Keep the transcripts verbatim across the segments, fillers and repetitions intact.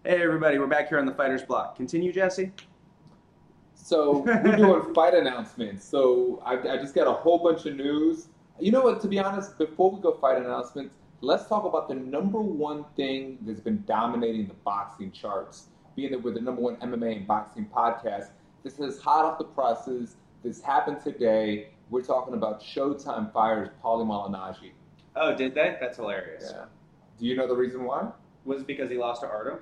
Hey everybody, we're back here on the Fighter's Block. Continue, Jesse. So we're doing fight announcements. So I, I just got a whole bunch of news. You know what? To be honest, before we go fight announcements, let's talk about the number one thing that's been dominating the boxing charts. Being that we're the number one M M A and boxing podcast, this is hot off the presses. This happened today. We're talking about Showtime fires Paulie Malignaggi. Oh, did they? That's hilarious. Yeah. Do you know the reason why? Was it because he lost to Artem?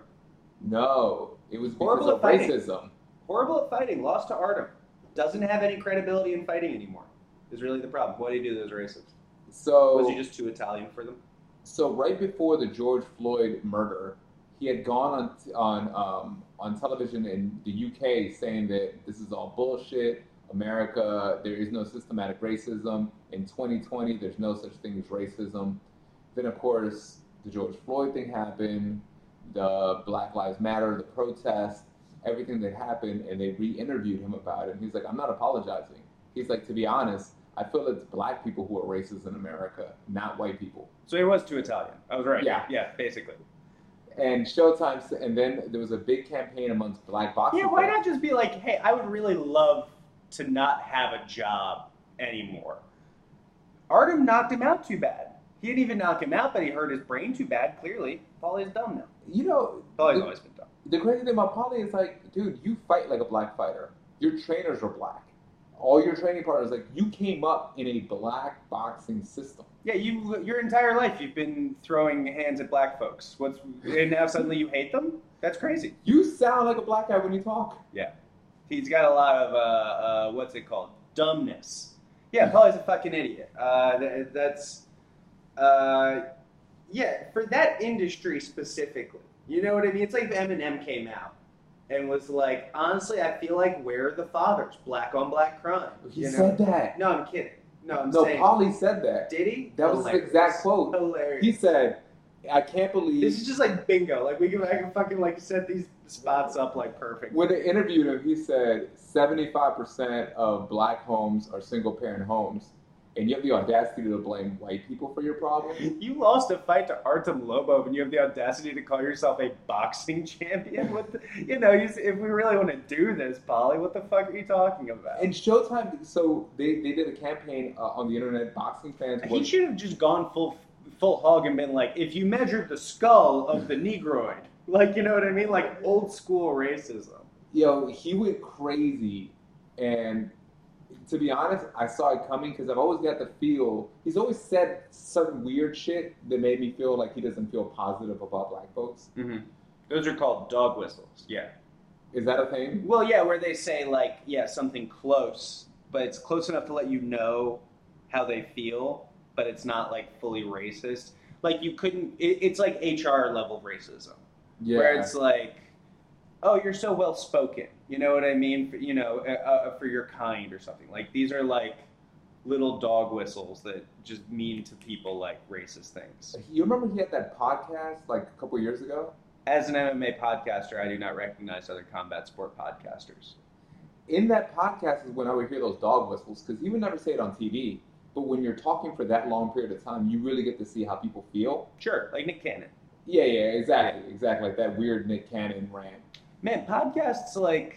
No, it was because Horrible of at fighting. racism. Horrible at fighting. Lost to Artem. Doesn't have any credibility in fighting anymore. Is really the problem. What did he do to those racists? So Was he just too Italian for them? So right before the George Floyd murder, he had gone on on um, on television in the U K saying that this is all bullshit. America, there is no systematic racism. In twenty twenty, there's no such thing as racism. Then, of course, the George Floyd thing happened, the Black Lives Matter, the protests, everything that happened, and they re-interviewed him about it. And he's like, I'm not apologizing. He's like, to be honest, I feel it's black people who are racist in America, not white people. So he was too Italian. I was right. Yeah. Yeah, basically. And Showtime, and then there was a big campaign amongst black boxing Yeah, why fans. not just be like, hey, I would really love to not have a job anymore. Artem knocked him out too bad. He didn't even knock him out, but he hurt his brain too bad, clearly. Paulie's dumb now. You know, Paulie's the, always been dumb. the crazy thing about Paulie is like, dude, you fight like a black fighter. Your trainers are black. All your training partners, like, you came up in a black boxing system. Yeah, you your entire life you've been throwing hands at black folks. What's and now suddenly you hate them? That's crazy. You sound like a black guy when you talk. Yeah, he's got a lot of uh, uh, what's it called? Dumbness. Yeah, Paulie's a fucking idiot. Uh, that, that's uh, yeah for that industry specifically. You know what I mean? It's like if Eminem came out and was like, honestly, I feel like where are the fathers? Black on black crime. He you know? said that. No, I'm kidding. No, I'm No, saying. Paulie said that. Did he? That was his exact quote. Hilarious. He said, I can't believe... This is just like bingo. Like we can, I can fucking like set these spots up like perfect. When they interviewed him, he said seventy-five percent of black homes are single-parent homes, and you have the audacity to blame white people for your problem? You lost a fight to Artem Lobov, and you have the audacity to call yourself a boxing champion? What the, you know, you, if we really want to do this, Paulie, what the fuck are you talking about? And Showtime, so they, they did a campaign uh, on the internet, boxing fans... He should have just gone full full hog and been like, if you measured the skull of the Negroid, like, you know what I mean? Like old school racism. Yo, he went crazy, and to be honest, I saw it coming because I've always got the feel, he's always said certain weird shit that made me feel like he doesn't feel positive about black folks. Mm-hmm. Those are called dog whistles, yeah. Is that a thing? Well, yeah, where they say, like, yeah, something close, but it's close enough to let you know how they feel, but it's not, like, fully racist. Like, you couldn't, it, it's like H R level racism. Yeah. Where it's like, oh, you're so well-spoken, you know what I mean? For, you know, uh, uh, for your kind or something. Like, these are, like, little dog whistles that just mean to people, like, racist things. You remember he had that podcast, like, a couple years ago? As an M M A podcaster, I do not recognize other combat sport podcasters. In that podcast is when I would hear those dog whistles, because he would never say it on T V. But when you're talking for that long period of time, you really get to see how people feel. Sure, like Nick Cannon. Yeah, yeah, exactly, exactly. Like that weird Nick Cannon rant. Man, podcasts, like,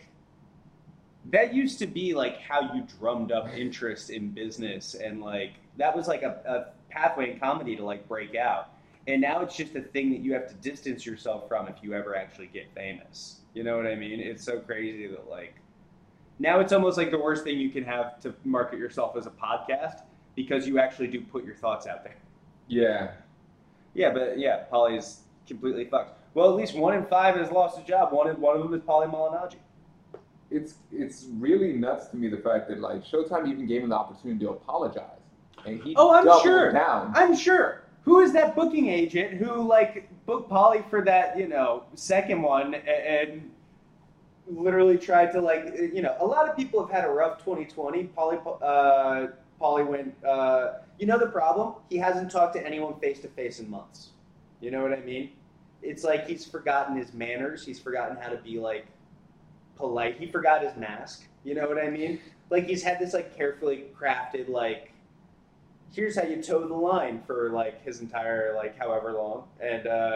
that used to be, like, how you drummed up interest in business. And, like, that was, like, a, a pathway in comedy to, like, break out. And now it's just a thing that you have to distance yourself from if you ever actually get famous. You know what I mean? It's so crazy that, like, now it's almost like the worst thing you can have to market yourself as a podcast because you actually do put your thoughts out there. Yeah. Yeah, but, yeah, Paulie's completely fucked. Well, at least one in five has lost a job. One, one of them is Paulie Malignaggi. It's it's really nuts to me, the fact that, like, Showtime even gave him the opportunity to apologize. And he Oh, I'm doubled sure. down. I'm sure. Who is that booking agent who, like, booked Paulie for that, you know, second one and, and literally tried to, like, you know, a lot of people have had a rough twenty twenty. Paulie, uh, Paulie went, uh, you know the problem? He hasn't talked to anyone face-to-face in months. You know what I mean? It's like he's forgotten his manners. He's forgotten how to be, like, polite. He forgot his mask. You know what I mean? Like, he's had this, like, carefully crafted, like, here's how you toe the line for, like, his entire, like, however long. And uh,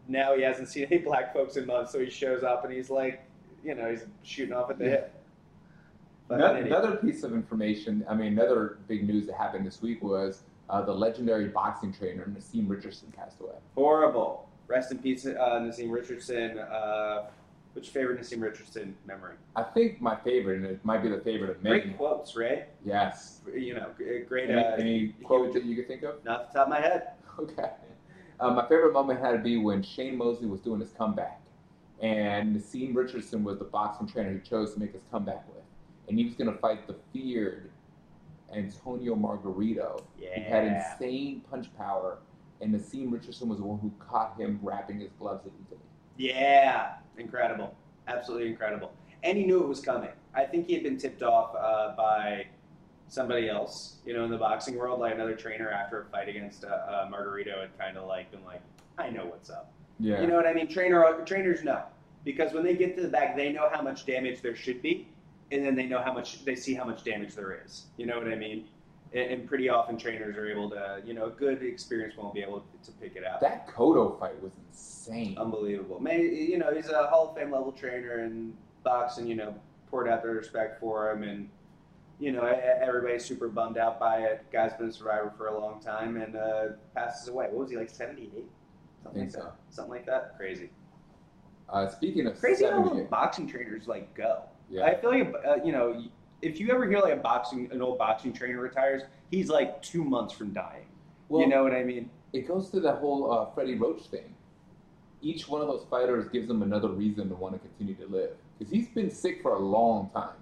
now he hasn't seen any black folks in months, so he shows up and he's like, you know, he's shooting off at the hip. But Another, anyway. another piece of information, I mean, another big news that happened this week was uh, the legendary boxing trainer Nassim Richardson passed away. Horrible. Rest in peace, uh, Nassim Richardson. Uh, which favorite Nassim Richardson memory? I think my favorite, and it might be the favorite of many. Great quotes, right? Yes. You know, great. Any, Uh, any quote that you could think of? Not off the top of my head. Okay. Uh, my favorite moment had to be when Shane Mosley was doing his comeback, and Nassim Richardson was the boxing trainer he chose to make his comeback with, and he was going to fight the feared Antonio Margarito. Yeah. He had insane punch power, and Nassim Richardson was the one who caught him wrapping his gloves illegally. Yeah, incredible, absolutely incredible. And he knew it was coming. I think he had been tipped off uh, by somebody else, you know, in the boxing world, like another trainer after a fight against uh, uh, Margarito had kind of like been like, I know what's up. Yeah. You know what I mean? Trainer trainers know, because when they get to the back, they know how much damage there should be, and then they know how much they see how much damage there is. You know what I mean? And, and pretty often trainers are able to, you know, a good experience won't be able to pick it out. That Cotto fight was insane. Unbelievable. Maybe, you know, he's a Hall of Fame level trainer, and boxing, you know, poured out their respect for him, and, you know, everybody's super bummed out by it. Guy's been a survivor for a long time, and uh, passes away. What was he, like seventy-eight? Something like so. that. Something like that. Crazy. Uh, speaking of Crazy how seventy, boxing trainers, like, go. yeah. I feel like, uh, you know, if you ever hear, like, a boxing, an old boxing trainer retires, he's, like, two months from dying. Well, you know what I mean? It goes to that whole uh, Freddie Roach thing. Each one of those fighters gives him another reason to want to continue to live. Because he's been sick for a long time.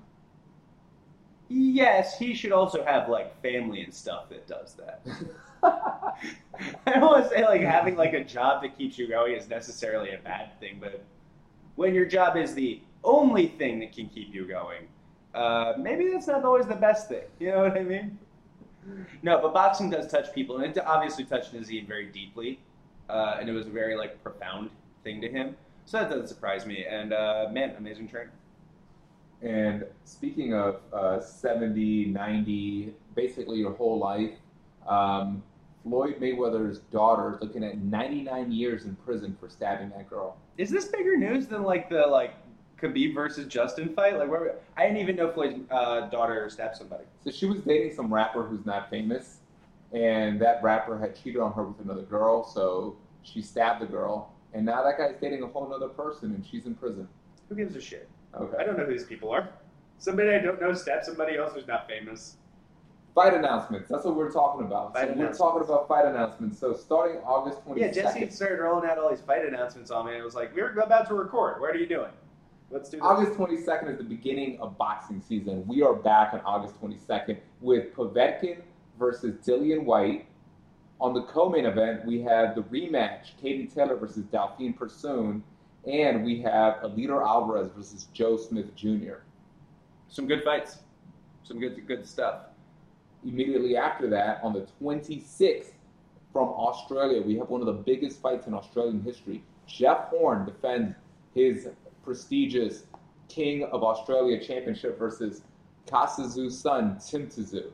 Yes, he should also have, like, family and stuff that does that. I don't want to say, like, having, like, a job that keeps you going is necessarily a bad thing, but when your job is the only thing that can keep you going, uh, maybe that's not always the best thing. You know what I mean? No, but boxing does touch people, and it obviously touched Nazim very deeply, uh, and it was a very, like, profound thing to him. So that doesn't surprise me, and, uh, man, amazing trainer. And speaking of uh, seventy, ninety, basically your whole life, um, Floyd Mayweather's daughter is looking at ninety-nine years in prison for stabbing that girl. Is this bigger news than, like, the, like, Khabib versus Justin fight? Like, where I didn't even know Floyd's uh, daughter stabbed somebody. So she was dating some rapper who's not famous, and that rapper had cheated on her with another girl, so she stabbed the girl, and now that guy's dating a whole other person, and she's in prison. Who gives a shit? Okay. I don't know who these people are. Somebody I don't know stabbed somebody else who's not famous. Fight announcements. That's what we're talking about. Fight so we're announcements. talking about fight announcements. So starting August Yeah, twenty-second. Jesse started rolling out all these fight announcements on me, and it was like, we were about to record. What are you doing? Let's do this. August twenty-second is the beginning of boxing season. We are back on August twenty-second with Povetkin versus Dillian White. On the co-main event, we have the rematch, Katie Taylor versus Delphine Persoon, and we have Alito Alvarez versus Joe Smith Junior Some good fights. Some good good stuff. Immediately after that, on the twenty-sixth, from Australia, we have one of the biggest fights in Australian history. Jeff Horn defends his prestigious King of Australia Championship versus Kasazu's son, Tim Tszyu.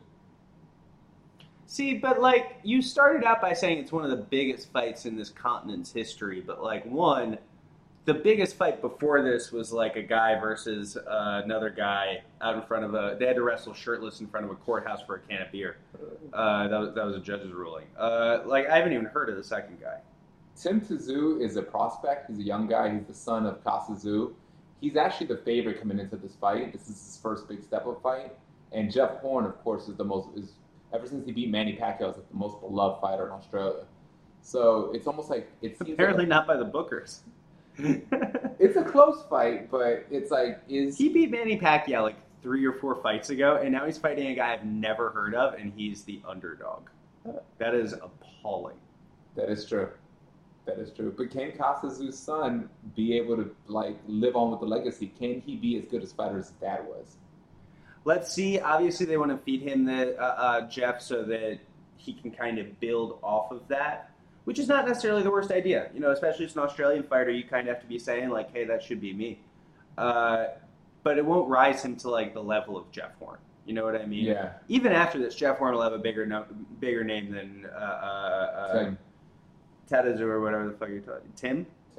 See, but, like, you started out by saying it's one of the biggest fights in this continent's history, but, like, one, the biggest fight before this was, like, a guy versus uh, another guy out in front of a, they had to wrestle shirtless in front of a courthouse for a can of beer. Uh, that was, that was a judge's ruling. Uh, like, I haven't even heard of the second guy. Tim Tszyu is a prospect. He's a young guy. He's the son of Kasazu. He's actually the favorite coming into this fight. This is his first big step-up fight. And Jeff Horn, of course, is the most, is ever since he beat Manny Pacquiao, is like the most beloved fighter in Australia. So it's almost like, it seems Apparently like not by the bookers. it's a close fight, but it's like, is... He beat Manny Pacquiao like three or four fights ago, and now he's fighting a guy I've never heard of, and he's the underdog. That is appalling. That is true. That is true. But can Kasazu's son be able to, like, live on with the legacy? Can he be as good a fighter as his dad was? Let's see. Obviously, they want to feed him the uh, uh, Jeff so that he can kind of build off of that, which is not necessarily the worst idea. You know, especially as an Australian fighter, you kind of have to be saying, like, hey, that should be me. Uh, but it won't rise him to, like, the level of Jeff Horn. You know what I mean? Yeah. Even after this, Jeff Horn will have a bigger no- bigger name than uh, uh, uh, Tim. Tadazu or whatever the fuck you're talking. Tim?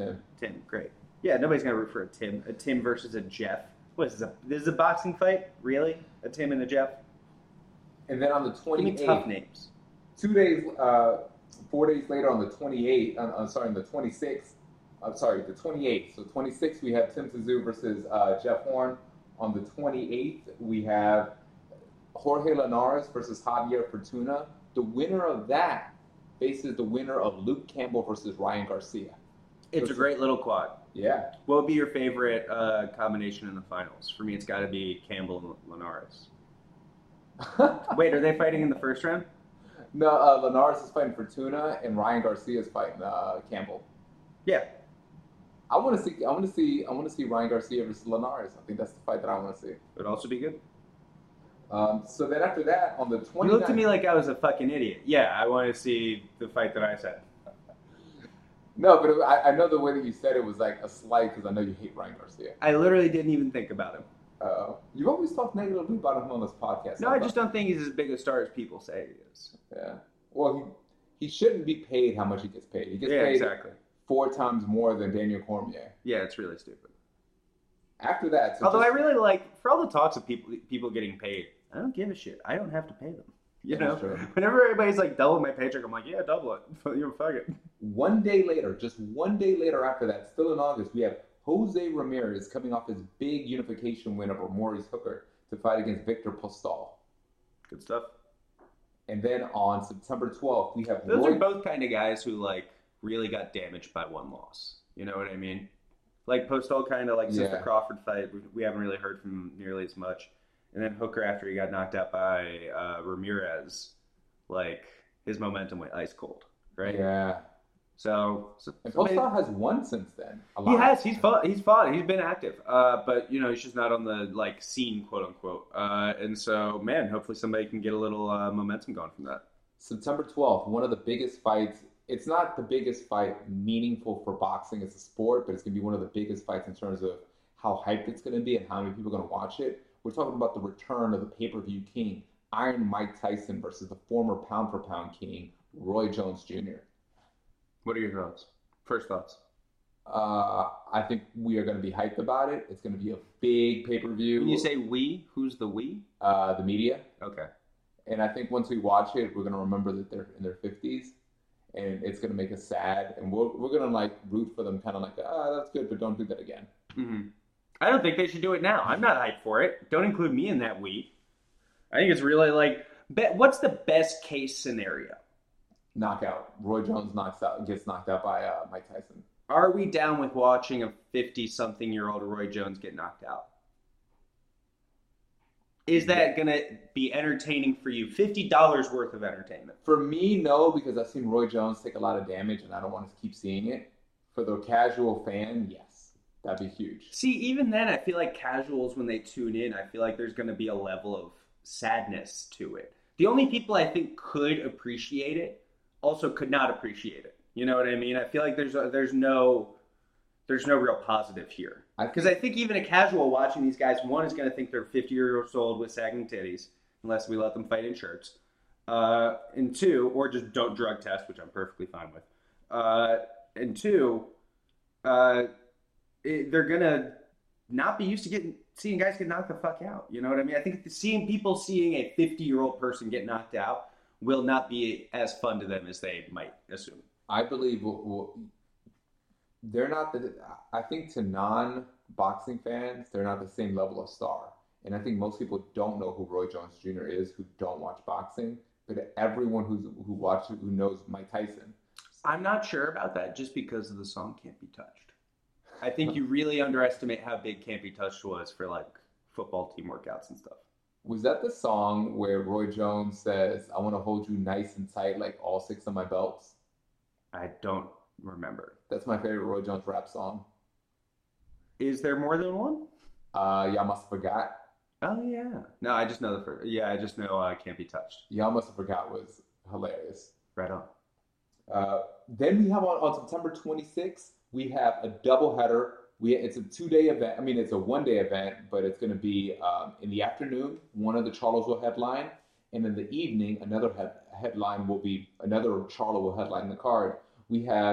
Tim. Tim, great. Yeah, nobody's gonna root for a Tim. A Tim versus a Jeff. What is this? A, this is a boxing fight? Really? A Tim and a Jeff? And then on the Give me twenty-eighth, tough names. two days, uh, four days later on the twenty-eighth, uh, I'm sorry, on the twenty-sixth, I'm sorry, the twenty-eighth. So twenty-sixth, we have Tim Tszyu versus uh, Jeff Horn. On the twenty-eighth, we have Jorge Linares versus Javier Fortuna. The winner of that faces the winner of Luke Campbell versus Ryan Garcia. It's a great little quad. Yeah. What would be your favorite uh, combination in the finals? For me, it's got to be Campbell and Linares. Wait, are they fighting in the first round? No, uh, Linares is fighting Fortuna, and Ryan Garcia is fighting uh, Campbell. Yeah. I want to see. I want to see. I want to see Ryan Garcia versus Linares. I think that's the fight that I want to see. It would also be good. Um, so then after that, on the twenty-ninth, You looked at me like I was a fucking idiot. Yeah, I want to see the fight that I said. No, but it, I, I know the way that you said it was like a slight because I know you hate Ryan Garcia. I literally didn't even think about him. Uh, you've always talked negatively about him on this podcast. No, I just don't think he's as big a star as people say he is. Yeah. Well, he he shouldn't be paid how much he gets paid. He gets Yeah, paid exactly. four times more than Daniel Cormier. Yeah, it's really stupid. After that, so Although just, I really like, for all the talks of people people getting paid, I don't give a shit. I don't have to pay them. You know, That's true. whenever everybody's like double my paycheck, I'm like, yeah, double it. You know, fuck it. One day later, just one day later after that, still in August, we have Jose Ramirez coming off his big unification win over Maurice Hooker to fight against Victor Postol. Good stuff. And then on September twelfth, we have Those Roy... are both kind of guys who like really got damaged by one loss. You know what I mean? Like Postol kind of like since Yeah. the Crawford fight, we, we haven't really heard from him nearly as much. And then Hooker, after he got knocked out by uh, Ramirez, like his momentum went ice cold, right? Yeah. So, so And so maybe- Postol has won since then. A he lot. has. He's fought. He's fought. He's been active. Uh, but you know, he's just not on the like scene, quote unquote. Uh, and so, man, hopefully somebody can get a little uh, momentum going from that. September twelfth, one of the biggest fights. It's not the biggest fight meaningful for boxing as a sport, but it's going to be one of the biggest fights in terms of how hyped it's going to be and how many people are going to watch it. We're talking about the return of the pay-per-view king, Iron Mike Tyson versus the former pound-for-pound king, Roy Jones Junior What are your thoughts? First thoughts. Uh, I think we are going to be hyped about it. It's going to be a big pay-per-view. When you say we, who's the we? uh, the media. Okay. And I think once we watch it, we're going to remember that they're in their fifties. And it's going to make us sad. And we're, we're going to, like, root for them kind of like, ah, that's good, but don't do that again. Mm-hmm. I don't think they should do it now. I'm not hyped for it. Don't include me in that we. I think it's really like, be, what's the best case scenario? Knockout. Roy Jones knocks out, gets knocked out by uh, Mike Tyson. Are we down with watching a fifty-something-year-old Roy Jones get knocked out? Is that going to be entertaining for you? fifty dollars worth of entertainment. For me, no, because I've seen Roy Jones take a lot of damage, and I don't want to keep seeing it. For the casual fan, yes. That'd be huge. See, even then, I feel like casuals, when they tune in, I feel like there's going to be a level of sadness to it. The only people I think could appreciate it also could not appreciate it. You know what I mean? I feel like there's a, there's no there's no real positive here. Because I think even a casual watching these guys, one is going to think they're fifty years old with sagging titties, unless we let them fight in shirts. Uh, and two, or just don't drug test, which I'm perfectly fine with. Uh, and two, uh, it, they're going to not be used to getting seeing guys get knocked the fuck out. You know what I mean? I think seeing people seeing a fifty-year-old person get knocked out will not be as fun to them as they might assume. I believe we'll, we'll, they're not the. I think to non-boxing fans, they're not the same level of star. And I think most people don't know who Roy Jones Junior is who don't watch boxing. But everyone who's who watches who knows Mike Tyson. I'm not sure about that just because of the song Can't Be Touched. I think you really underestimate how big Can't Be Touched was for like football team workouts and stuff. Was that the song where Roy Jones says, "I want to hold you nice and tight like all six of my belts"? I don't remember. That's my favorite Roy Jones rap song. Is there more than one? Uh, y'all must have forgot. Oh yeah. No, I just know the first. Yeah, I just know uh, Can't Be Touched. Y'all must have forgot was hilarious. Right on. Uh, then we have on, on September twenty-sixth, we have a doubleheader. We it's a two-day event. I mean, it's a one-day event, but it's going to be um, in the afternoon. One of the Charlos will headline, and in the evening, another head, headline will be another Charlo will headline the card. We have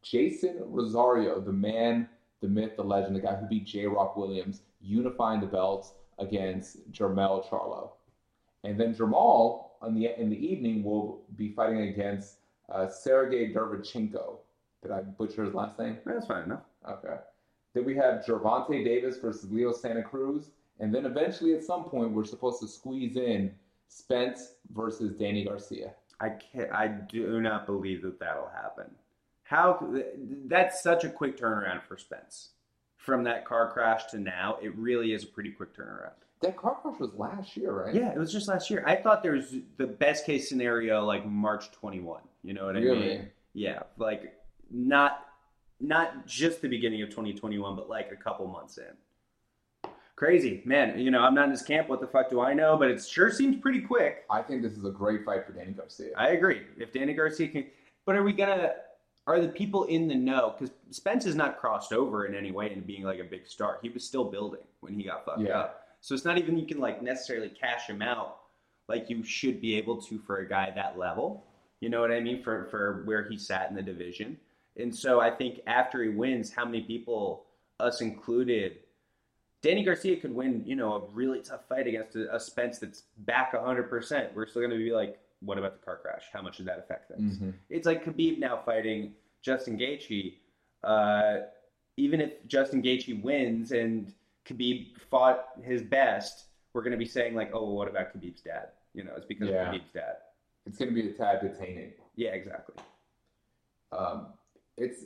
Jason Rosario, the man, the myth, the legend, the guy who beat J. Rock Williams, unifying the belts against Jermell Charlo. And then Jermall on the in the evening will be fighting against uh, Sergey Derevchenko. Did I butcher his last name? That's fine enough. Okay. Then we have Gervonta Davis versus Leo Santa Cruz. And then eventually at some point we're supposed to squeeze in Spence versus Danny Garcia. I can't. I do not believe that that'll happen. How? That's such a quick turnaround for Spence. From that car crash to now, it really is a pretty quick turnaround. That car crash was last year, right? Yeah, it was just last year. I thought there was the best case scenario like March twenty-first. You know what I Really? mean? Yeah, like not not just the beginning of twenty twenty-one, but like a couple months in. Crazy, man. You know, I'm not in his camp. What the fuck do I know? But it sure seems pretty quick. I think this is a great fight for Danny Garcia. I agree. If Danny Garcia can, but are we gonna? Are the people in the know? Because Spence is not crossed over in any way into being like a big star. He was still building when he got fucked Yeah. up. So it's not even you can like necessarily cash him out like you should be able to for a guy that level. You know what I mean? For for where he sat in the division. And so I think after he wins, how many people, us included, Danny Garcia could win, you know, a really tough fight against a, a Spence that's back one hundred percent. We're still going to be like, what about the car crash? How much does that affect things? Mm-hmm. It's like Khabib now fighting Justin Gaethje. Uh, even if Justin Gaethje wins and Khabib fought his best, we're going to be saying like, oh, well, what about Khabib's dad? You know, it's because Yeah. of Khabib's dad. It's going to be a tad detaining. Yeah, exactly. Um, it's.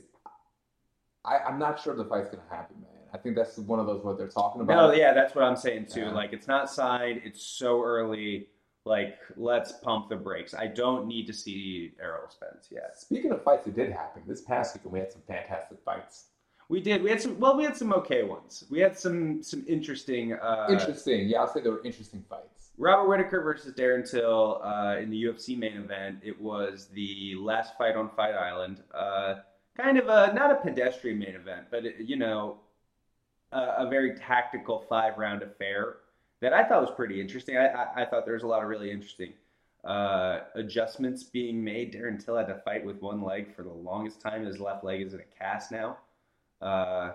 I, I'm not sure the fight's going to happen, man. I think that's one of those what they're talking about. No, yeah, that's what I'm saying too. Yeah. Like, it's not signed. It's so early. Like, let's pump the brakes. I don't need to see Errol Spence yet. Speaking of fights that did happen, this past weekend we had some fantastic fights. We did. We had some. Well, we had some okay ones. We had some some interesting. Uh, Interesting. Yeah, I'll say they were interesting fights. Robert Whittaker versus Darren Till uh, in the U F C main event. It was the last fight on Fight Island. Uh, kind of a not a pedestrian main event, but it, you know, a, a very tactical five round affair that I thought was pretty interesting. I, I, I thought there was a lot of really interesting uh, adjustments being made. Darren Till had to fight with one leg for the longest time. His left leg is in a cast now. Uh,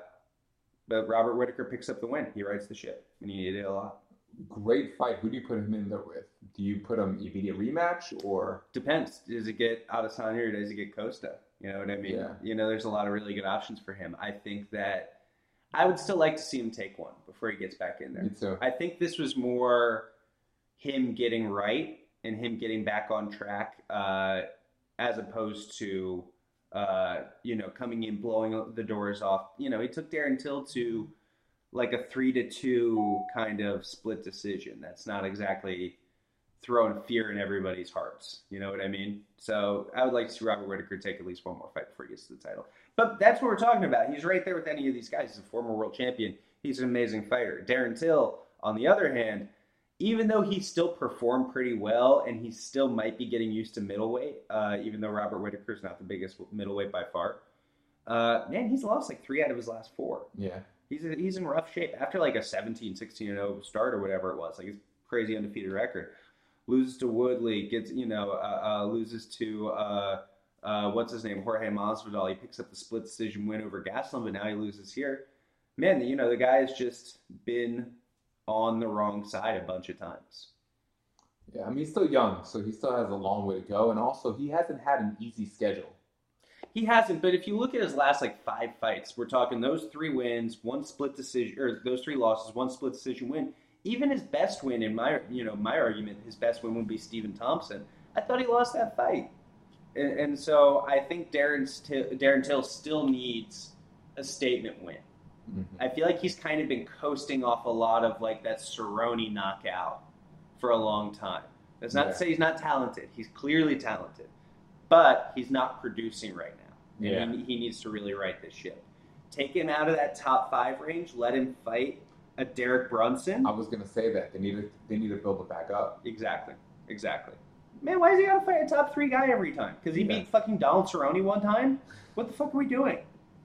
but Robert Whittaker picks up the win. He rights the ship, and he did it a lot. Great fight. Who do you put him in there with? Do you put him immediate rematch or? Depends. Does it get Adesanya or does it get Costa? You know what I mean? Yeah. You know, there's a lot of really good options for him. I think that I would still like to see him take one before he gets back in there. Me too. I think this was more him getting right and him getting back on track uh, as opposed to, uh, you know, coming in, blowing the doors off. You know, he took Darren Till to like a three to two kind of split decision. That's not exactly throwing fear in everybody's hearts. You know what I mean? So I would like to see Robert Whittaker take at least one more fight before he gets to the title. But that's what we're talking about. He's right there with any of these guys. He's a former world champion. He's an amazing fighter. Darren Till, on the other hand, even though he still performed pretty well and he still might be getting used to middleweight, uh, even though Robert Whittaker is not the biggest middleweight by far, uh, man, he's lost like three out of his last four. Yeah. He's he's in rough shape. After like a seventeen, sixteen and oh start or whatever it was, like his crazy undefeated record. Loses to Woodley, gets, you know, uh, uh, loses to, uh, uh, what's his name, Jorge Masvidal. He picks up the split decision win over Gastelum, but now he loses here. Man, you know, the guy has just been on the wrong side a bunch of times. Yeah, I mean, he's still young, so he still has a long way to go. And also, he hasn't had an easy schedule. He hasn't, but if you look at his last like five fights, we're talking those three wins, one split decision, or those three losses, one split decision win. Even his best win, in my you know my argument, his best win would be Stephen Thompson. I thought he lost that fight, and, and so I think Darren Till, Darren Till still needs a statement win. Mm-hmm. I feel like he's kind of been coasting off a lot of like that Cerrone knockout for a long time. That's not Yeah. to say he's not talented. He's clearly talented, but he's not producing right now. And Yeah. he, he needs to really right this ship. Take him out of that top five range. Let him fight a Derek Brunson. I was gonna say that they need to they need to build it back up. Exactly. Exactly. Man, why does he gotta fight a top three guy every time? Because he Yeah. beat fucking Donald Cerrone one time? What the fuck are we doing?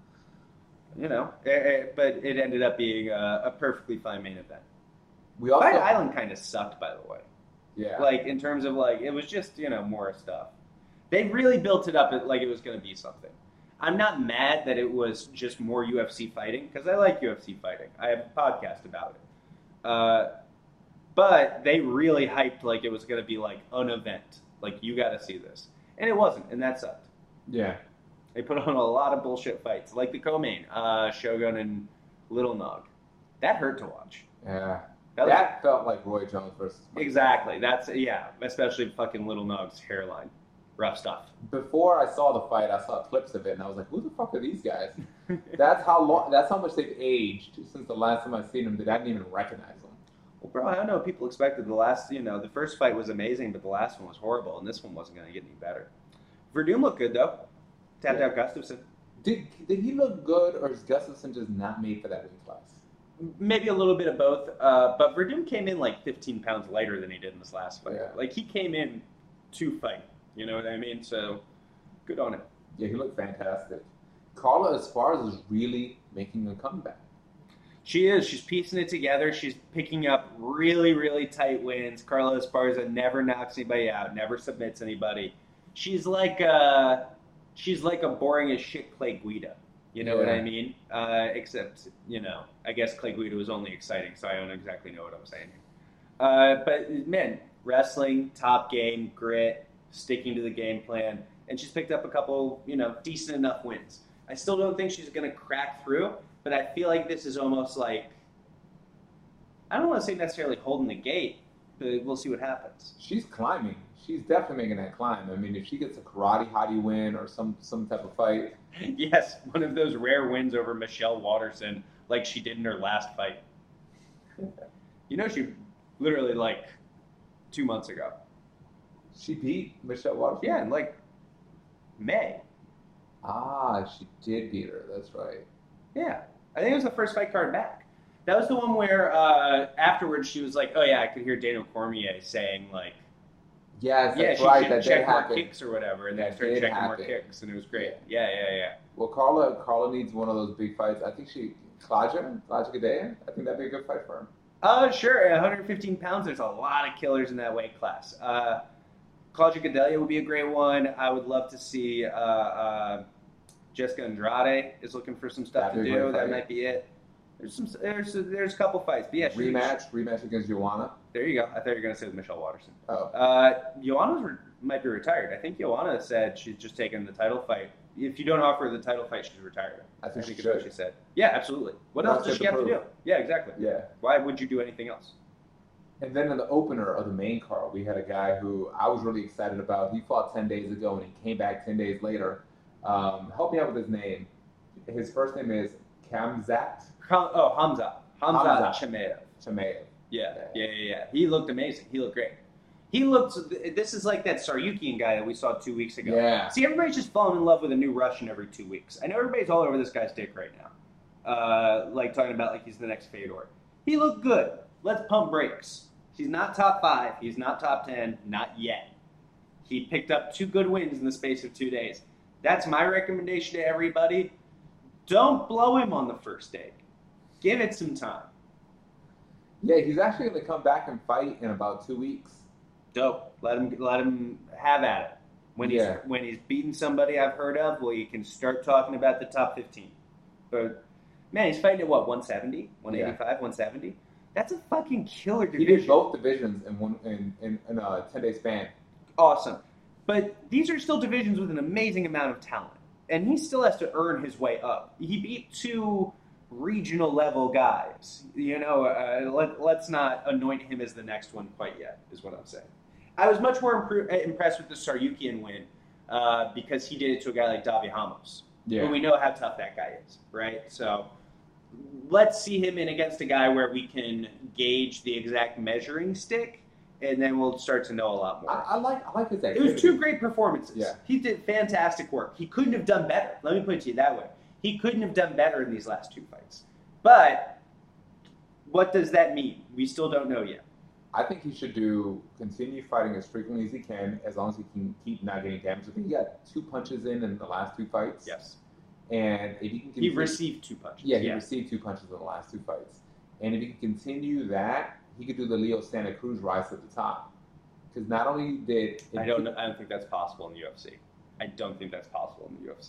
You know, eh, eh, but it ended up being a, a perfectly fine main event. We also Fight Island kind of sucked, by the way. yeah Like, in terms of, like, it was just, you know, more stuff. They really built it up like it was going to be something. I'm not mad that it was just more U F C fighting, because I like U F C fighting. I have a podcast about it. Uh, but they really hyped like it was going to be like an event. Like, you got to see this. And it wasn't, and that sucked. Yeah. They put on a lot of bullshit fights, like the co-main, uh, Shogun and Little Nog. That hurt to watch. Yeah. That, That was, felt like Roy Jones versus Mike exactly. That's, yeah, especially fucking Little Nog's hairline. Rough stuff. Before I saw the fight, I saw clips of it, and I was like, "Who the fuck are these guys?" That's how long. That's how much they've aged since the last time I've seen them. That I didn't even recognize them. Well, bro, I don't know. People expected the last, you know, the first fight was amazing, but the last one was horrible, and this one wasn't going to get any better. Verdum looked good though. Tapped Yeah. out Gustafsson. Did did he look good, or is Gustafsson just not made for that weight class? Maybe a little bit of both, uh, but Verdum came in like fifteen pounds lighter than he did in this last fight. Yeah. Like, he came in to fight. You know what I mean? So, good on him. Yeah, he looked fantastic. Carla Esparza is really making a comeback. She is. She's piecing it together. She's picking up really, really tight wins. Carla Esparza never knocks anybody out, never submits anybody. She's like a, she's like a boring as shit Clay Guida. You know what Yeah. I mean? Uh, except, you know, I guess Clay Guida was only exciting, so I don't exactly know what I'm saying. Uh, but, man, wrestling, top game, grit, sticking to the game plan, and she's picked up a couple, you know, decent enough wins. I still don't think she's going to crack through, but I feel like this is almost like, I don't want to say necessarily holding the gate, but we'll see what happens. She's climbing. She's definitely making that climb. I mean, if she gets a karate hottie win or some some type of fight, Yes, one of those rare wins over Michelle Watterson, like she did in her last fight. You know, she literally, like, two months ago. she beat Michelle Watterson. Yeah, in, like, May. Ah, she did beat her. That's right. Yeah, I think it was the first fight card back. That was the one where uh, afterwards she was like, "Oh yeah, I could hear Daniel Cormier saying like, Yes, yeah, that's she right. should That check did more happen. kicks or whatever," and then That started did checking more happen. kicks, and it was great. Yeah, yeah, yeah. Well, Carla, Carla needs one of those big fights. I think she, Claudia, Claudia Gadelha. I think that'd be a good fight for her. Uh, sure. At one hundred fifteen pounds, there's a lot of killers in that weight class. Uh, Claudia Gadelha would be a great one. I would love to see uh, uh, Jessica Andrade is looking for some stuff That'd to be a do. great That fight. might be it. There's some. There's there's a couple fights. But yeah, she- Rematch, rematch against Joanna. There you go. I thought you were gonna say with Michelle Watterson. Oh, Uh, Joanna's re- might be retired. I think Joanna said she's just taking the title fight. If you don't offer her the title fight, she's retired. I think she is what should. she said. Yeah, absolutely. What That's else does it she to have to do? prove. Yeah, exactly. Yeah. Why would you do anything else? And then in the opener of the main card, we had a guy who I was really excited about. He fought ten days ago, and he came back ten days later. Um, help me out with his name. His first name is Kamzat Ham- Oh, Hamza. Hamza, Hamza. Chimaev. Chimaev. Yeah, yeah, yeah, yeah. He looked amazing. He looked great. He looked. This is like that Saryukian guy that we saw two weeks ago. Yeah. See, everybody's just falling in love with a new Russian every two weeks. I know everybody's all over this guy's dick right now. Uh, like talking about like he's the next Fedor. He looked good. Let's pump brakes. He's not top five. He's not top ten. Not yet. He picked up two good wins in the space of two days. That's my recommendation to everybody. Don't blow him on the first day. Give it some time. Yeah, he's actually going to come back and fight in about two weeks. Dope. Let him let him have at it. When he's Yeah. when he's beaten somebody I've heard of, well, you can start talking about the top fifteen. But man, he's fighting at what, one seventy, one eighty-five, one seventy. That's a fucking killer He division. did both divisions in one in, in, in a ten day span. Awesome. But these are still divisions with an amazing amount of talent, and he still has to earn his way up. He beat two regional level guys. You know, uh, let, let's not anoint him as the next one quite yet, is what I'm saying. I was much more impre- impressed with the Saryukian win uh, because he did it to a guy like Davi Ramos. Yeah. And we know how tough that guy is, right? So let's see him in against a guy where we can gauge the exact measuring stick, and then we'll start to know a lot more. I, I like I like his It activity. was two great performances. Yeah. He did fantastic work. He couldn't have done better. Let me put it to you that way. He couldn't have done better in these last two fights. But what does that mean? We still don't know yet. I think he should do continue fighting as frequently as he can, as long as he can keep not getting damaged. I think he got two punches in in the last two fights. Yes. And if he can He continue, received two punches. yeah, he received two punches in the last two fights. And if he can continue that, he could do the Leo Santa Cruz rise to the top. Because not only did I don't know, I don't think that's possible in the U F C. I don't think that's possible in the U F C.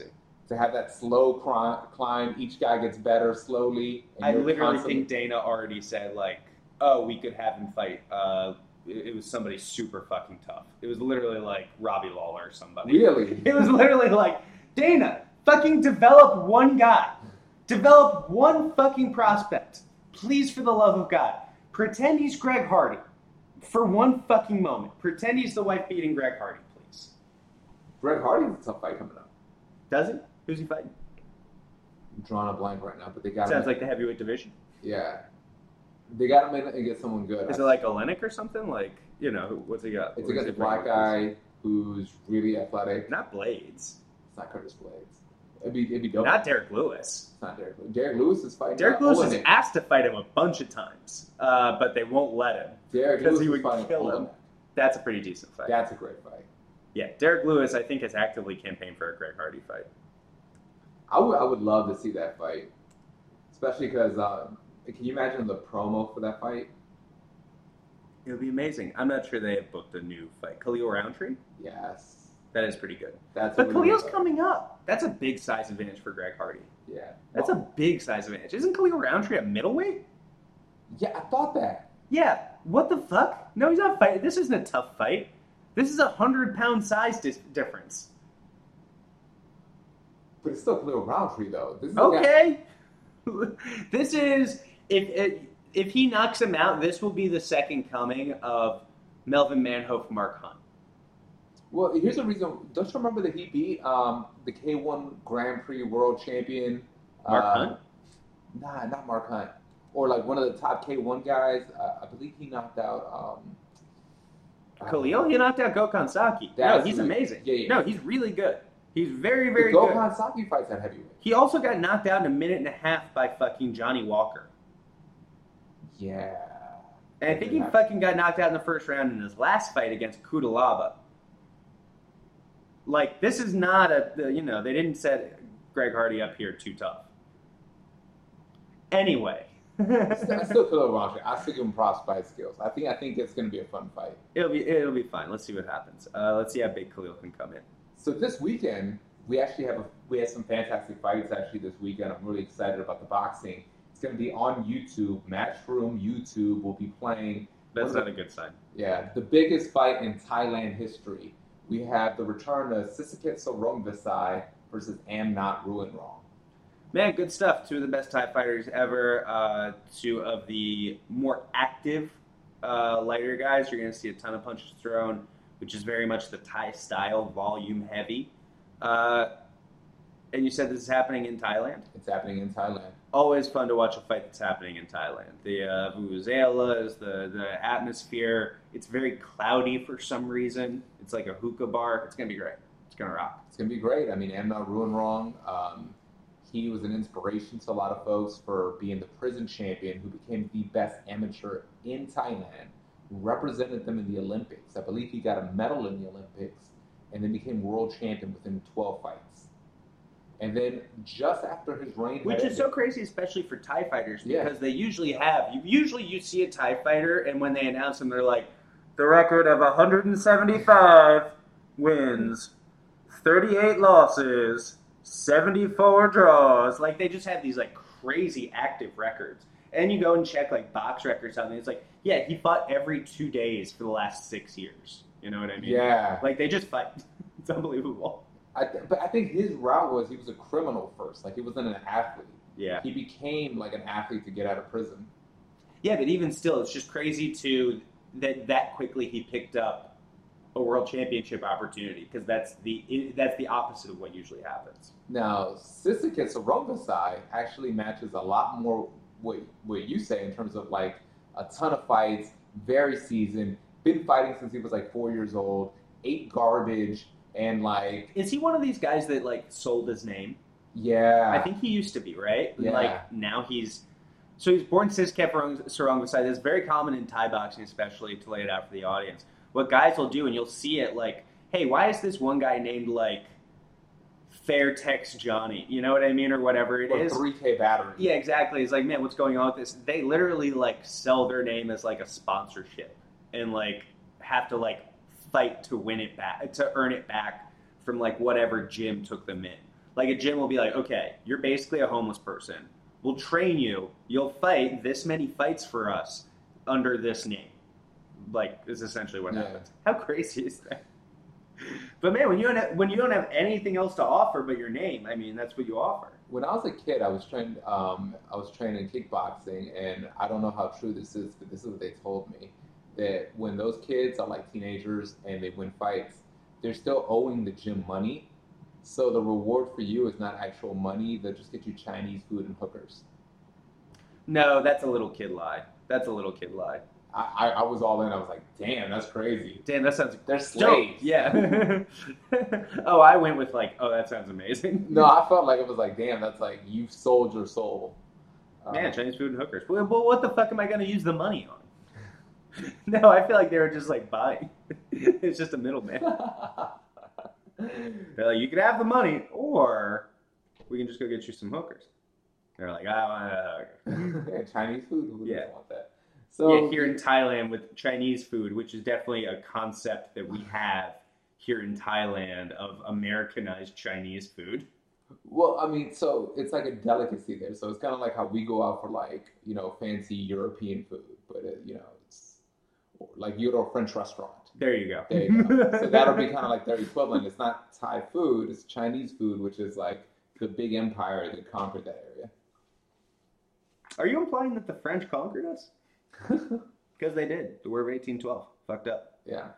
to have that slow climb, climb. Each guy gets better slowly. And I you're literally constantly- think Dana already said, like, oh, we could have him fight. Uh, it, it was somebody super fucking tough. It was literally like Robbie Lawler or somebody. Really? It was literally like, Dana, fucking develop one guy. Develop one fucking prospect. Please, for the love of God. Pretend he's Greg Hardy. For one fucking moment. Pretend he's the wife-beating Greg Hardy, please. Greg Hardy's a tough fight coming up. Does he? Who's he fighting? I'm drawing a blank right now, but they got Sounds him. like the heavyweight division. Yeah. They got him in and get someone good. Is it like Olenek or something? Like, you know, what's he got? It's What is against a it black bringing? guy who's really athletic. Not Blades. It's not Curtis Blades. It'd be, it'd be dope. Not Derek Lewis. It's not Derek Lewis. Derek Lewis is fighting. Derek uh, Lewis has Olenek. asked to fight him a bunch of times, uh, but they won't let him. Derek because Lewis he is would fighting kill him. Olenek. That's a pretty decent fight. That's a great fight. Yeah, Derek Lewis, I think, has actively campaigned for a Greg Hardy fight. I would I would love to see that fight, especially because um, can you imagine the promo for that fight? It would be amazing. I'm not sure they have booked a new fight. Khalil Roundtree? Yes, That is pretty good. that's. But a really Khalil's good fight. coming up. That's a big size advantage for Greg Hardy. Yeah, That's a big size advantage. Isn't Khalil Roundtree a middleweight? yeah. I thought that. Yeah. What the fuck? No, he's not fighting. This isn't a tough fight. This is a hundred pound size dis- difference. But it's still Khalil Roundtree though. This is a guy- Okay. This is if it, if he knocks him out, this will be the second coming of Melvin Manhoef, Mark Hunt. Well, here's the reason. Don't you remember that he beat um, the K one Grand Prix world champion? Mark uh, Hunt? Nah, not Mark Hunt. Or like one of the top K one guys. Uh, I believe he knocked out. Um, Khalil, he knocked out Gokhan Saki. No, That's he's who- amazing. yeah, yeah. No, he's really good. He's very, The very good. Gokhan Saki fights at heavyweight. He also got knocked out in a minute and a half by fucking Johnny Walker. Yeah. And I think he Yeah. fucking got knocked out in the first round in his last fight against Kudalaba. Like, this is not a, the- you know, they didn't set Greg Hardy up here too tough. Anyway. I still Khalil Roundtree. I still give him props by his skills. I think I think it's going to be a fun fight. It'll be it'll be fine. Let's see what happens. Uh, let's see how big Khalil can come in. So this weekend, we actually have a, we have some fantastic fights actually this weekend. I'm really excited about the boxing. It's going to be on YouTube. Matchroom YouTube will be playing. That's one not of a good sign. the, yeah, the biggest fight in Thailand history. We have the return of Sisakit Sorongvasai versus Amnat Ruinrong. Man, good stuff. Two of the best Thai fighters ever. Uh, two of the more active uh, lighter guys. You're going to see a ton of punches thrown, which is very much the Thai style, volume heavy. Uh, and you said this is happening in Thailand? It's happening in Thailand. Always fun to watch a fight that's happening in Thailand. The uh, vuvuzelas, the the atmosphere. It's very cloudy for some reason. It's like a hookah bar. It's gonna be great. It's gonna rock. It's going to be great. I mean, Amnat Ruinrong, um, he was an inspiration to a lot of folks for being the prison champion who became the best amateur in Thailand, represented them in the Olympics. I believe he got a medal in the Olympics and then became world champion within twelve fights. And then just after his reign, Which had is so ended- crazy, especially for Thai fighters, Yeah. because they usually have. You, usually you see a Thai fighter, and when they announce them, they're like, the record of one hundred seventy-five wins, thirty-eight losses, seventy-four draws. Like, they just have these, like, crazy active records. And you go and check, like, box records on it. It's like, yeah, he fought every two days for the last six years. You know what I mean? Yeah. Like, they just fight. It's unbelievable. I th- but I think his route was he was a criminal first. Like, he wasn't an athlete. Yeah. He became like an athlete to get out of prison. Yeah, but even still, it's just crazy to that that quickly he picked up a world championship opportunity, because that's the that's the opposite of what usually happens. Now, Sisakit Sorongvasai actually matches a lot more what, what you say in terms of like a ton of fights, very seasoned, been fighting since he was like four years old, ate garbage, and like, Is he one of these guys that like sold his name? yeah. I think he used to be, right? Yeah. Like now he's so he's born Sisket Sarongvasai. That's very common in Thai boxing, especially to lay it out for the audience. What guys will do, and you'll see it, like, hey, why is this one guy named like Fairtex Johnny? You know what I mean, or whatever it or is. three K battery. Yeah, exactly. It's like, man, what's going on with this? They literally like sell their name as like a sponsorship, and like have to like fight to win it back, to earn it back from like whatever gym took them in. Like a gym will be like, okay, you're basically a homeless person. We'll train you. You'll fight this many fights for us under this name. Like, is essentially what Yeah. happens. How crazy is that? But man, when you don't have, when you don't have anything else to offer but your name, I mean, that's what you offer. When I was a kid, I was trained. Um, I was trained in kickboxing, and I don't know how true this is, but this is what they told me: that when those kids are like teenagers and they win fights, they're still owing the gym money. So the reward for you is not actual money; they'll just get you Chinese food and hookers. No, that's a little kid lie. That's a little kid lie. I, I, I was all in. I was like, "Damn, that's crazy." Damn, that sounds They're dope. slaves. Yeah. Oh, I went with like, oh, that sounds amazing. No, I felt like it was like, "Damn, that's like you've sold your soul." Um, Man, Chinese food and hookers. Well, well, what the fuck am I going to use the money on? No, I feel like they were just like buying. It's just a middleman. They're like, you can have the money, or we can just go get you some hookers. They're like, I want a hooker. Yeah, Chinese food. Who Yeah. doesn't want that? So Yeah, here in Thailand with Chinese food, which is definitely a concept that we have here in Thailand of Americanized Chinese food. Well, I mean, so it's like a delicacy there. So it's kind of like how we go out for like, you know, fancy European food, but it, you know, it's like you go to a French restaurant. There you go. There you go. So that'll be kind of like their equivalent. It's not Thai food, it's Chinese food, which is like the big empire that conquered that area. Are you implying that the French conquered us? Because they did. The War of eighteen twelve. Fucked up. Yeah.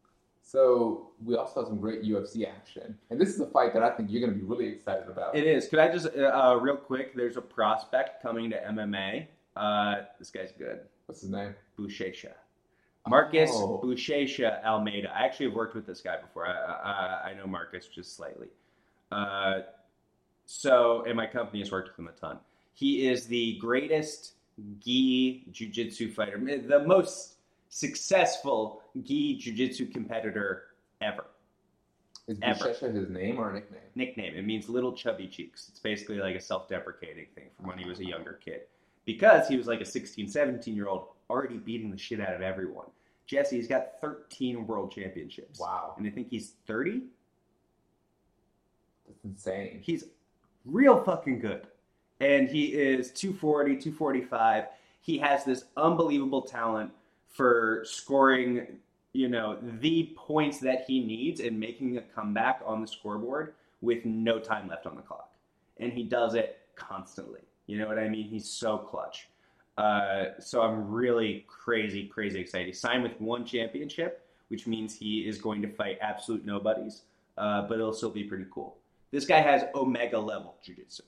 So we also have some great U F C action. And this is a fight that I think you're going to be really excited about. It is. Could I just, uh, uh, real quick, there's a prospect coming to M M A. Uh, this guy's good. What's his name? Bouchecha. Marcus Oh. Bouchecha Almeida. I actually have worked with this guy before. I, I, I know Marcus just slightly. Uh, so, and my company has worked with him a ton. He is the greatest gi jiu-jitsu fighter, the most successful gi jiu-jitsu competitor ever. Is Ever. Bouchecha his name or a nickname? Nickname. It means little chubby cheeks. It's basically like a self-deprecating thing from when he was a younger kid. Because he was like a sixteen, seventeen-year-old already beating the shit out of everyone. Jesse, he's got thirteen world championships. Wow. And I think he's thirty? That's insane. He's real fucking good. And he is two forty, two forty-five. He has this unbelievable talent for scoring, you know, the points that he needs and making a comeback on the scoreboard with no time left on the clock. And he does it constantly. You know what I mean? He's so clutch. Uh, so I'm really crazy, crazy excited. He signed with one championship, which means he is going to fight absolute nobodies, uh, but it'll still be pretty cool. This guy has Omega level jiu-jitsu.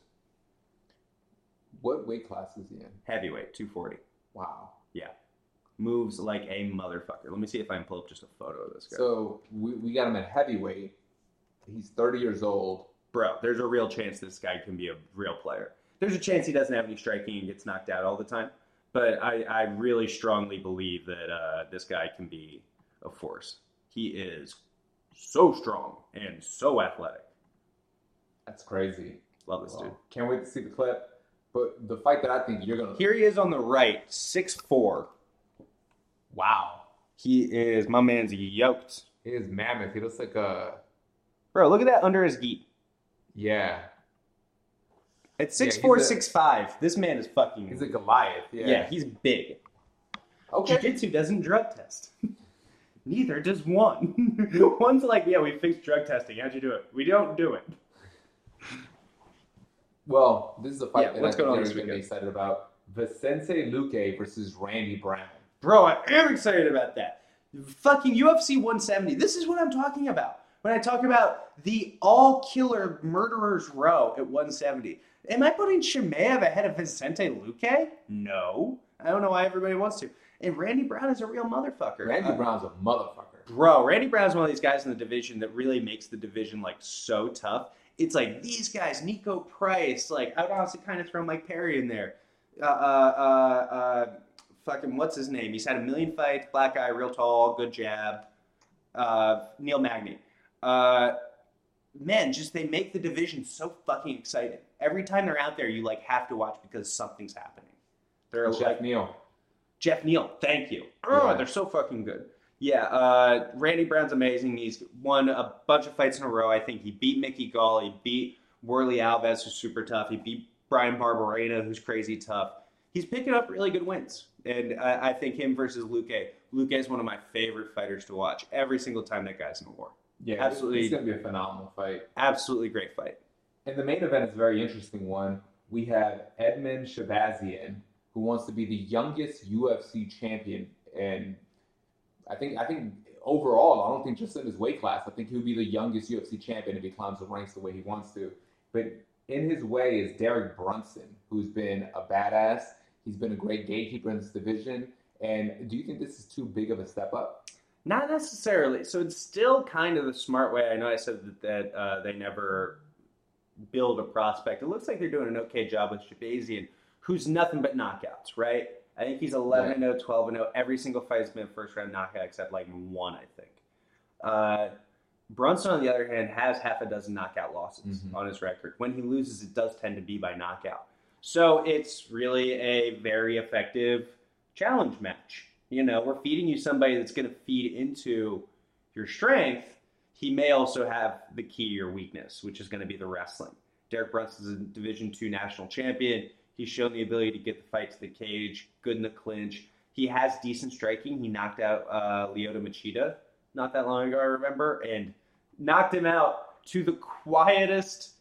What weight class is he in? Heavyweight, two forty. Wow. Yeah. Moves like a motherfucker. Let me see if I can pull up just a photo of this guy. So we, we got him at heavyweight. He's thirty years old. Bro, there's a real chance this guy can be a real player. There's a chance he doesn't have any striking and gets knocked out all the time. But I, I really strongly believe that uh, this guy can be a force. He is so strong and so athletic. That's crazy. Love this Well, dude. Can't wait to see the clip. But the fight that I think you're going to... Here he is on the right, six foot four. Wow. He is, my man's yoked. He is mammoth. He looks like a... Bro, look at that under his gi. Yeah. At six Yeah, four, he's a- six five, this man is fucking... He's a Goliath. Yeah. yeah, he's big. Okay. Jiu-jitsu doesn't drug test. Neither does one. One's like, yeah, we fixed drug testing. How'd you do it? We don't do it. Well, this is a fight Yeah, that what's I going on think this you're going to be weekend? excited about. Vicente Luque versus Randy Brown. Bro, I am excited about that. Fucking U F C one seventy. This is what I'm talking about. When I talk about the all-killer murderers row at one seventy. Am I putting Chimaev ahead of Vicente Luque? No. I don't know why everybody wants to. And Randy Brown is a real motherfucker. Randy Uh, Brown's a motherfucker. Bro, Randy Brown's one of these guys in the division that really makes the division, like, so tough. It's like, these guys, Nico Price, like, I would honestly kind of throw Mike Perry in there. Uh, uh, uh, uh, fucking, what's his name? He's had a million fights, black guy, real tall, good jab. Uh, Neil Magny. Uh, man, just they make the division so fucking exciting. Every time they're out there, you, like, have to watch because something's happening. They're Jeff like, Neal. Jeff Neal, thank you. Oh, Yeah. they're so fucking good. Yeah, uh, Randy Brown's amazing. He's won a bunch of fights in a row. I think he beat Mickey Gall. He beat Worley Alves, who's super tough. He beat Brian Barberena, who's crazy tough. He's picking up really good wins. And I, I think him versus Luque. Luque is one of my favorite fighters to watch every single time that guy's in a war. Yeah, absolutely. It's going to be a phenomenal fight. Absolutely great fight. And the main event is a very interesting one. We have Edmen Shahbazyan, who wants to be the youngest U F C champion. And I think I think overall, I don't think just in his weight class, I think he'll be the youngest U F C champion if he climbs the ranks the way he wants to. But in his way is Derek Brunson, who's been a badass. He's been a great gatekeeper in this division. And do you think this is too big of a step up? Not necessarily. So it's still kind of the smart way. I know I said that, that uh, they never build a prospect. It looks like they're doing an okay job with Shahbazyan, who's nothing but knockouts, right? I think he's eleven and oh, twelve and oh. Every single fight has been a first-round knockout except like one, I think. Uh, Brunson, on the other hand, has half a dozen knockout losses mm-hmm. on his record. When he loses, it does tend to be by knockout. So it's really a very effective challenge match. You know, we're feeding you somebody that's going to feed into your strength. He may also have the key to your weakness, which is going to be the wrestling. Derek Brunson's a Division two national champion. He's shown the ability to get the fight to the cage, good in the clinch. He has decent striking. He knocked out uh, Lyoto Machida not that long ago, I remember, and knocked him out to the quietest.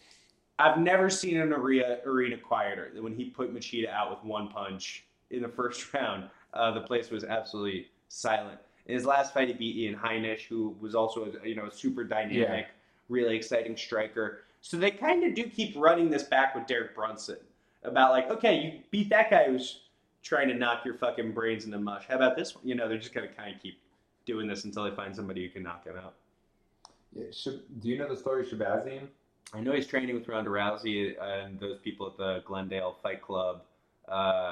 I've never seen an arena, arena quieter than when he put Machida out with one punch in the first round. Uh, the place was absolutely silent. In his last fight, he beat Ian Heinisch, who was also a, you know, a super dynamic, yeah. really exciting striker. So they kind of do keep running this back with Derek Brunson about like, okay, you beat that guy who's trying to knock your fucking brains into mush. How about this one? You know, they're just going to kind of keep doing this until they find somebody who can knock him out. Yeah, should, do you know the story of Shahbazyan? I know he's training with Ronda Rousey and those people at the Glendale Fight Club. Uh,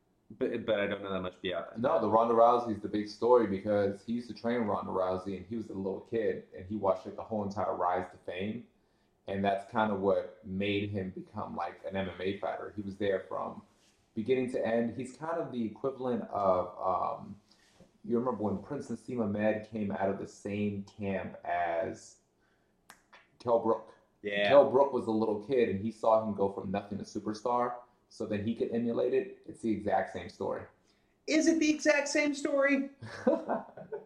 But but I don't know that much beyond that. No, the Ronda Rousey is the big story because he used to train Ronda Rousey and he was a little kid and he watched like the whole entire rise to fame, and that's kind of what made him become like an M M A fighter. He was there from beginning to end. He's kind of the equivalent of um, you remember when Prince Nassim Ahmed came out of the same camp as Kell Brook. Yeah, Kell Brook was a little kid and he saw him go from nothing to superstar. So then he could emulate it. It's the exact same story. Is it the exact same story? well,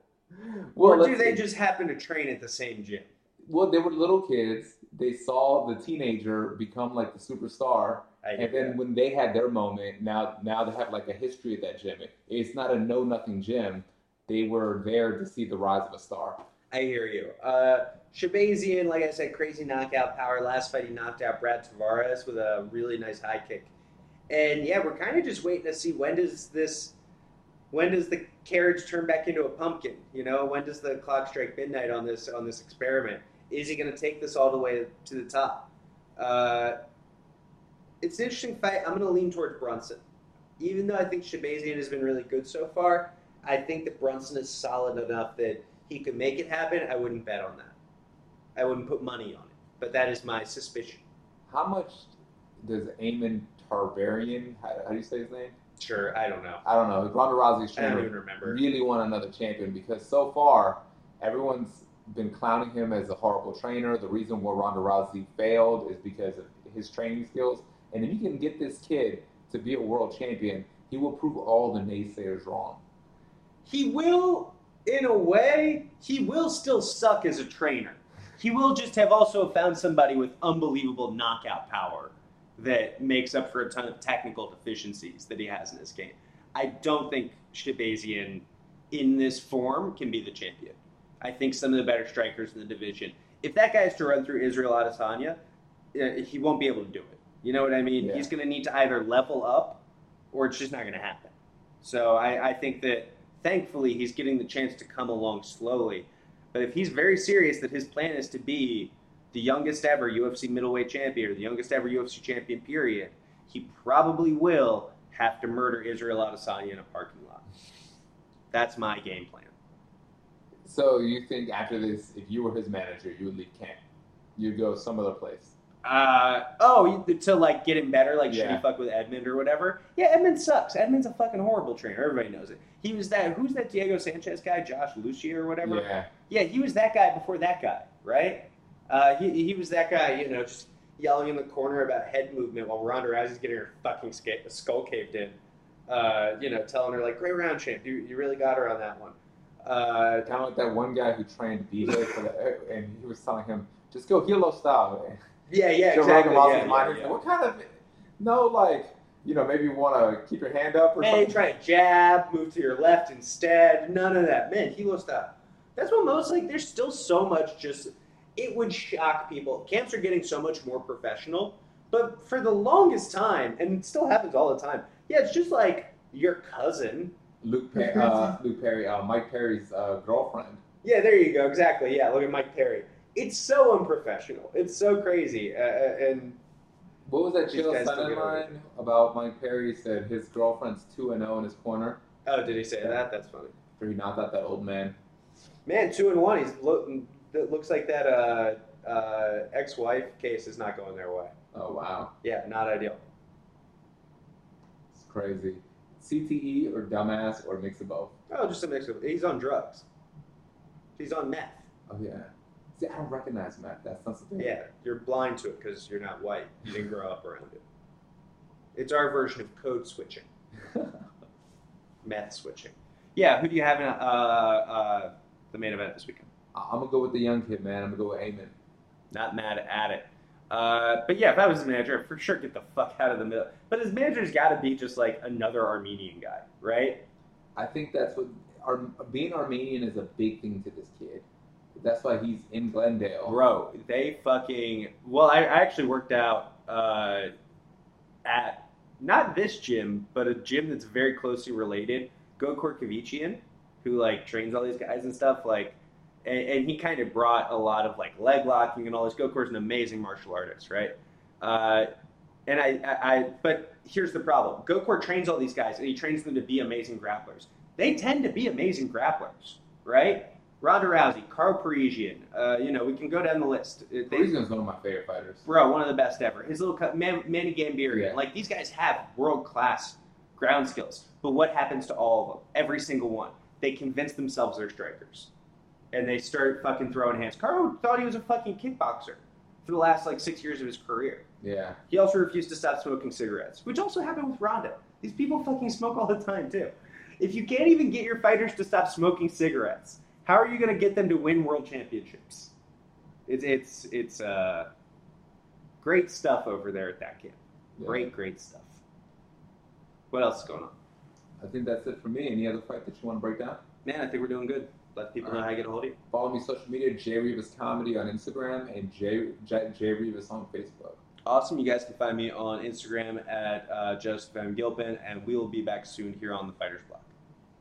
or do they see. just happen to train at the same gym? Well, they were little kids. They saw the teenager become like the superstar. And then that. when they had their moment, now now they have like a history at that gym. It's not a know-nothing gym. They were there to see the rise of a star. I hear you. Uh, Shahbazyan, like I said, crazy knockout power. Last fight he knocked out Brad Tavares with a really nice high kick. And yeah, we're kind of just waiting to see when does this, when does the carriage turn back into a pumpkin? You know, when does the clock strike midnight on this on this experiment? Is he going to take this all the way to the top? Uh, it's an interesting fight. I'm going to lean towards Brunson, even though I think Shahbazyan has been really good so far. I think that Brunson is solid enough that he could make it happen. I wouldn't bet on that. I wouldn't put money on it, but that is my suspicion. How much does Eamon Tarverian, how, how do you say his name? Sure, I don't know. I don't know. Ronda Rousey's trainer I don't even remember. really want another champion because so far everyone's been clowning him as a horrible trainer. The reason why Ronda Rousey failed is because of his training skills. And if you can get this kid to be a world champion, he will prove all the naysayers wrong. He will, in a way, he will still suck as a trainer. He will just have also found somebody with unbelievable knockout power that makes up for a ton of technical deficiencies that he has in this game. I don't think Shahbazyan in this form can be the champion. I think some of the better strikers in the division, if that guy has to run through Israel Adesanya, he won't be able to do it. You know what I mean? Yeah. He's going to need to either level up or it's just not going to happen. So I, I think that thankfully he's getting the chance to come along slowly. But if he's very serious that his plan is to be the youngest ever U F C middleweight champion or the youngest ever U F C champion, period, he probably will have to murder Israel Adesanya in a parking lot. That's my game plan. So you think after this, if you were his manager, you would leave camp? You'd go some other place? Uh, oh, to like get him better, like yeah. should he fuck with Edmund or whatever? Yeah, Edmund sucks. Edmund's a fucking horrible trainer. Everybody knows it. He was that, who's that Diego Sanchez guy, Josh Lucia or whatever? Yeah. Yeah, he was that guy before that guy, right? Uh, he he was that guy, you know, just yelling in the corner about head movement while Ronda Rousey's getting her fucking ska- skull caved in. Uh, you know, telling her like, "Great round, champ. You you really got her on that one." Uh, Kind of like that one guy who trained B J for the, and he was telling him, "Just go hilo style." Man. yeah, yeah, Joe exactly. Rogan lost Yeah, his mind. yeah, He's yeah. like, what kind of no like you know maybe you want to keep your hand up or Hey, something. try to jab, move to your left instead. None of that. Man, hilo style. That's what most like. There's still so much. Just it would shock people. Camps are getting so much more professional, but for the longest time, and it still happens all the time. Yeah, it's just like your cousin. Luke Perry, uh, Luke Perry, uh, Mike Perry's uh, girlfriend. Yeah, there you go. Exactly. Yeah, look at Mike Perry. It's so unprofessional. It's so crazy. Uh, and What was that These Chael guys still Sonnen get over line about Mike Perry? He said his girlfriend's two and zero in his corner. oh, did he say that? That's funny. After he knocked out that old man. Man, two and one. He's look. It looks like that uh, uh, ex-wife case is not going their way. Oh wow, Yeah, not ideal. it's crazy. C T E or dumbass or mix of both. Oh, just a mix of. He's on drugs. He's on meth. Oh yeah. See, I don't recognize Matt. That's not something. Yeah, you're blind to it because you're not white. You didn't grow up around it. It's our version of code switching. Meth switching. Yeah, who do you have in uh, uh, the main event this weekend? I'm gonna go with the young kid, man. I'm gonna go with Eamon. Not mad at it. Uh, but yeah, if I was his manager, I'd for sure get the fuck out of the middle. But his manager's got to be just like another Armenian guy, right? I think that's what Ar- being Armenian is a big thing to this kid. That's why he's in Glendale. Bro, they fucking. Well, I, I actually worked out uh, at not this gym, but a gym that's very closely related. Gokor Kavician, who like trains all these guys and stuff. Like, and, and he kind of brought a lot of like leg locking and all this. Gokor's an amazing martial artist, right? Uh, and I, I, I, but here's the problem: Gokor trains all these guys, and he trains them to be amazing grapplers. They tend to be amazing grapplers, right? Ronda Rousey, Carl Parisian, uh, you know, we can go down the list. They, Parisian's one of my favorite fighters. Bro, one of the best ever. His little cut, Man, Manny Gambirian. Yeah. Like, these guys have world-class ground skills. But what happens to all of them? Every single one. They convince themselves they're strikers. And they start fucking throwing hands. Carl thought he was a fucking kickboxer for the last, like, six years of his career. Yeah. He also refused to stop smoking cigarettes, which also happened with Ronda. These people fucking smoke all the time, too. If you can't even get your fighters to stop smoking cigarettes, how are you going to get them to win world championships? It's it's it's uh, great stuff over there at that camp. Yeah. Great, great stuff. What else is going on? I think that's it for me. Any other fight that you want to break down? Man, I think we're doing good. Let people All know right. how to get a hold of you. Follow me social media, J Rivas Comedy on Instagram and J, J, J Rivas on Facebook. Awesome. You guys can find me on Instagram at uh, Joseph M. Gilpin, and we will be back soon here on the Fighters Block.